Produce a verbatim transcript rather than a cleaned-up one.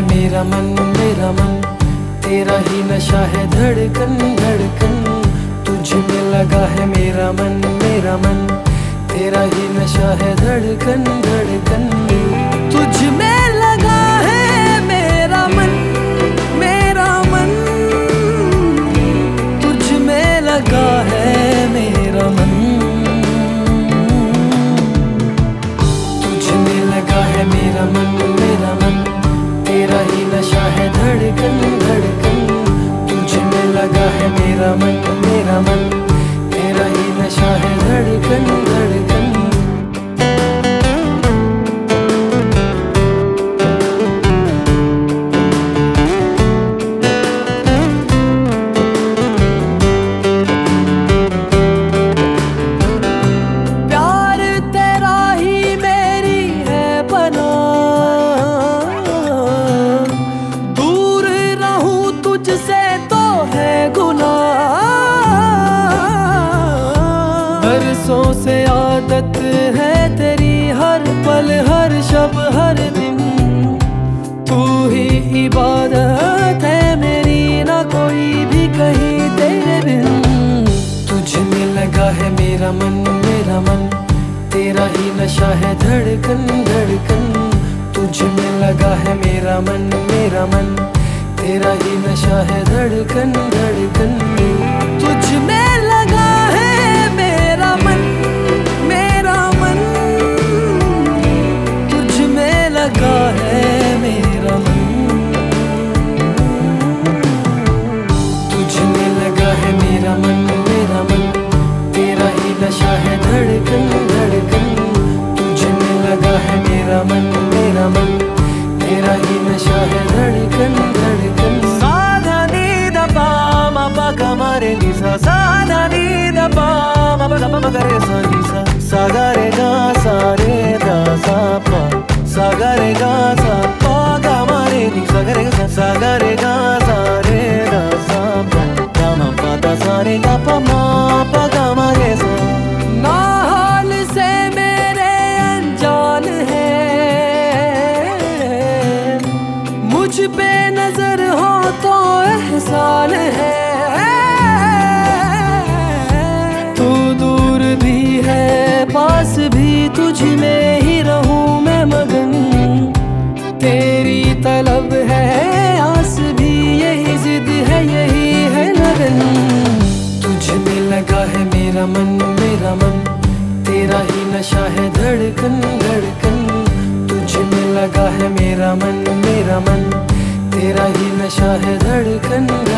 मेरा मन मेरा मन, तेरा ही नशा है धड़कन धड़कन। तुझ में लगा है मेरा मन मेरा मन, तेरा ही नशा है धड़कन धड़कन। तुझ में लगा है मेरा मन मेरा मन, तुझ में लगा है मेरा मन। तुझ में लगा है मेरा मन मेरा मन, तेरा ही नशा है धड़कन धड़कन। तुझ में लगा है मेरा मन मेरा मन, तेरा ही नशा है धड़कन धड़कन। प्यार तेरा ही मेरी है बना, दूर रहूं तुझसे तो है गुनाह। बरसों से आदत है तेरी, हर पल हर शब हर दिन तू ही इबादत है मेरी, ना कोई भी कहीं तेरे बिन। तुझ में लगा है मेरा मन मेरा मन, तेरा ही नशा है धड़कन धड़कन। तुझ में लगा है मेरा मन मेरा मन, तेरा ही नशा है धड़कन धड़कन। तुझ में लगा है मेरा मन मेरा मन, तुझ में लगा है मेरा मन। तुझ में लगा है मेरा मन मेरा मन, तेरा ही नशा है धड़कन धड़कन। तुझ में लगा है मेरा मन मेरा मन, तेरा ही नशा है धड़कन धड़कन। साधा नी दा पा मा पा गा मा रे नी सा, साधा नी दा पा मा पा गा मा गा रे सा नी सा, सा गा रे गा सा रे गा सा पा, सा गा रे गा सा पा गा मा रे नी सा गा रे गा सा गा रे गा सा रे गा सा पा, गा मा पा दा सा रे गा पा मा पा गा मा रे सा। ना हाल से मेरे अनजान है, मुझ पे नजर हो तो एहसान है। तू दूर भी है पास भी, तुझ में ही रहूं मैं मगन। तेरी तलब है आस भी, यही जिद है यही है लगन। तुझ में लगा है मेरा मन मेरा मन, तेरा ही नशा है धड़कन धड़कन। तुझ में लगा है मेरा मन मेरा मन, तेरा ही नशा है धड़कन।